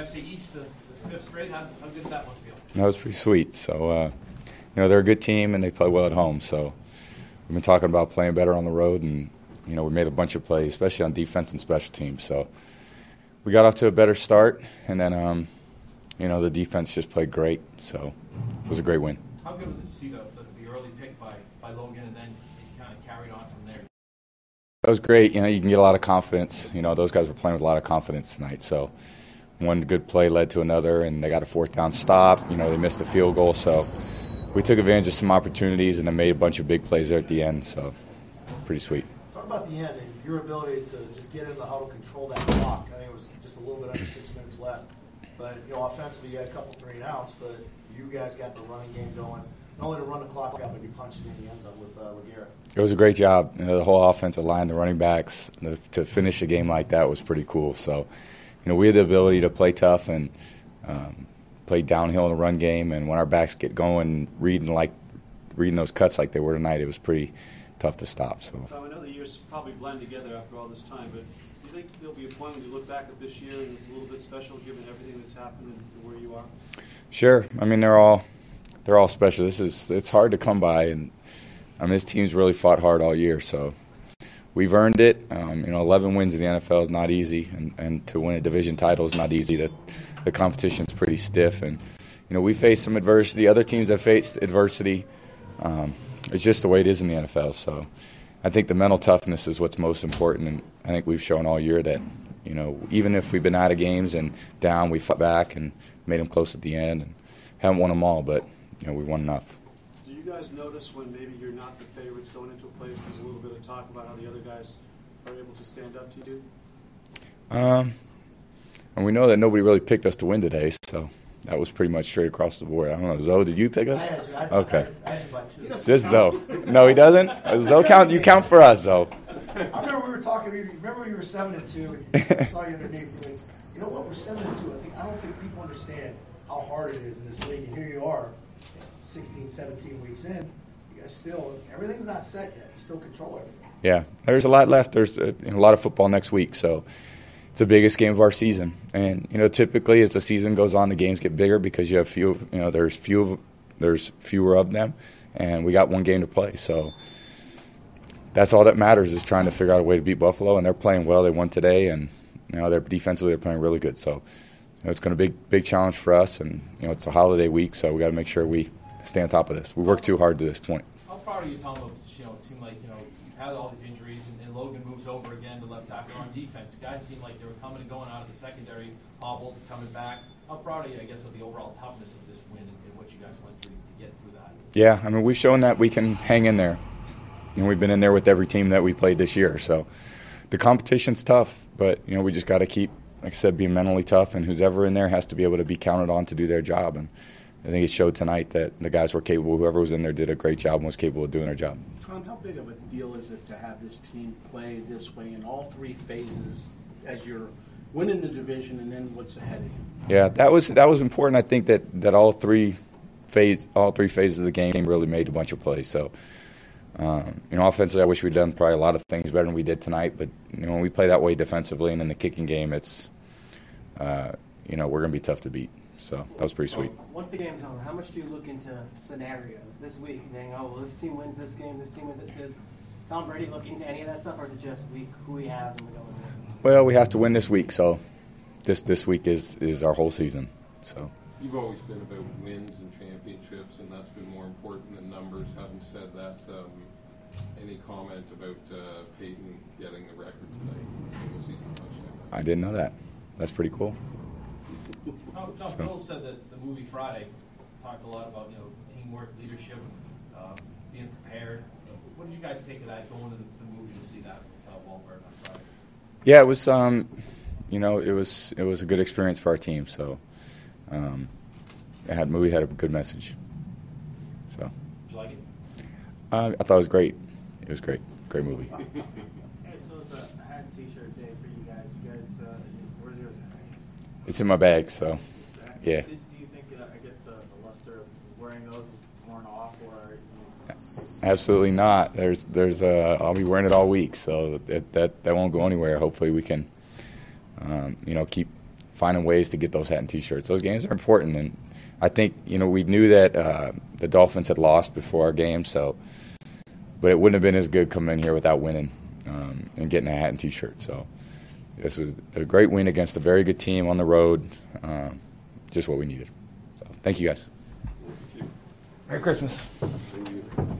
AFC East, the fifth straight. How good did that one feel? That was pretty sweet. So, they're a good team and they play well at home. So we've been talking about playing better on the road, and we made a bunch of plays, especially on defense and special teams. So we got off to a better start, and then the defense just played great. So it was a great win. How good was it to see the early pick by Logan, and then it kind of carried on from there? That was great. You can get a lot of confidence. Those guys were playing with a lot of confidence tonight. So one good play led to another, and they got a fourth down stop. They missed a field goal. So we took advantage of some opportunities and then made a bunch of big plays there at the end. So pretty sweet. Talk about the end and your ability to just get in the huddle, control that clock. I think it was just a little bit under 6 minutes left. But, offensively, you had a couple 3-and-outs, but you guys got the running game going. Not only to run the clock out, but you punched it in the end zone with Laguerre. It was a great job. The whole offensive line, the running backs, to finish a game like that was pretty cool. So, we had the ability to play tough and play downhill in the run game. And when our backs get going, reading those cuts like they were tonight, it was pretty tough to stop. So I know the years probably blend together after all this time, but do you think there'll be a point when you look back at this year and it's a little bit special given everything that's happened and where you are? Sure. They're all special. It's hard to come by, and this team's really fought hard all year. So we've earned it. 11 wins in the NFL is not easy, and to win a division title is not easy. The competition's pretty stiff, and we faced some adversity. Other teams have faced adversity. It's just the way it is in the NFL. So I think the mental toughness is what's most important, and I think we've shown all year that even if we've been out of games and down, we fought back and made them close at the end, and haven't won them all, but we won enough. Do you guys notice when maybe you're not the favorites going into a place, there's a little bit of talk about how the other guys are able to stand up to you? And we know that nobody really picked us to win today, so that was pretty much straight across the board. I don't know, Zoe, did you pick us? Okay. Just Zoe. No, he doesn't? Zoe, you count for us, Zoe. I remember we were talking. Remember we were 7-2, and I saw you underneath. You know what? We're 7-2. I don't think people understand how hard it is in this league. And here you are, 16, 17 weeks in. You guys still, everything's not set yet. You still control everything. Yeah, there's a lot left. There's a lot of football next week, so it's the biggest game of our season. And typically as the season goes on, the games get bigger because you have there's fewer of them, and we got one game to play. So that's all that matters, is trying to figure out a way to beat Buffalo. And they're playing well. They won today, and they're defensively they're playing really good. So it's going to be a big challenge for us, and it's a holiday week, so we got to make sure we stay on top of this. We worked too hard to this point. How proud are you, Tom? It seemed like you've had all these injuries, and Logan moves over again to left tackle on defense. Guys seem like they were coming and going out of the secondary, hobbled, coming back. How proud are you, I guess, of the overall toughness of this win and what you guys went through to get through that? Yeah, we've shown that we can hang in there, and we've been in there with every team that we played this year. So the competition's tough, but we just got to keep, like I said, being mentally tough, and who's ever in there has to be able to be counted on to do their job. And I think it showed tonight that the guys were capable. Whoever was in there did a great job and was capable of doing their job. Tom, how big of a deal is it to have this team play this way in all three phases as you're winning the division and then what's ahead of you? Yeah, that was important. I think that all three phases of the game really made a bunch of plays. So, offensively, I wish we'd done probably a lot of things better than we did tonight. But when we play that way defensively and in the kicking game, it's we're going to be tough to beat. So that was pretty sweet. Once the game's over, how much do you look into scenarios this week? Saying, this team wins this game, this team wins it. Does Tom Brady look into any of that stuff, or is it just who we have and we go in there? Well, we have to win this week, so this week is our whole season. So you've always been about wins and championships, and that's been more important than numbers. Having said that, any comment about Peyton getting the record tonight, single season touchdown? I didn't know that. That's pretty cool. Bill said that the movie Friday talked a lot about teamwork, leadership, being prepared. What did you guys take of that going to the movie to see that Wahlberg on Friday? Yeah, it was it was a good experience for our team. So movie had a good message. So did you like it? I thought it was great. It was great. Great movie. Hey, so it's a hat and t-shirt day for you guys. Where's yours? It's in my bag, so yeah. Do you think, I guess, the luster of wearing those is worn off, or? Absolutely not. I'll be wearing it all week, so that won't go anywhere. Hopefully we can, keep finding ways to get those hat and T-shirts. Those games are important, and I think we knew that the Dolphins had lost before our game, but it wouldn't have been as good coming in here without winning and getting a hat and T-shirt. So this is a great win against a very good team on the road, just what we needed. So thank you guys. Thank you. Merry Christmas. Thank you.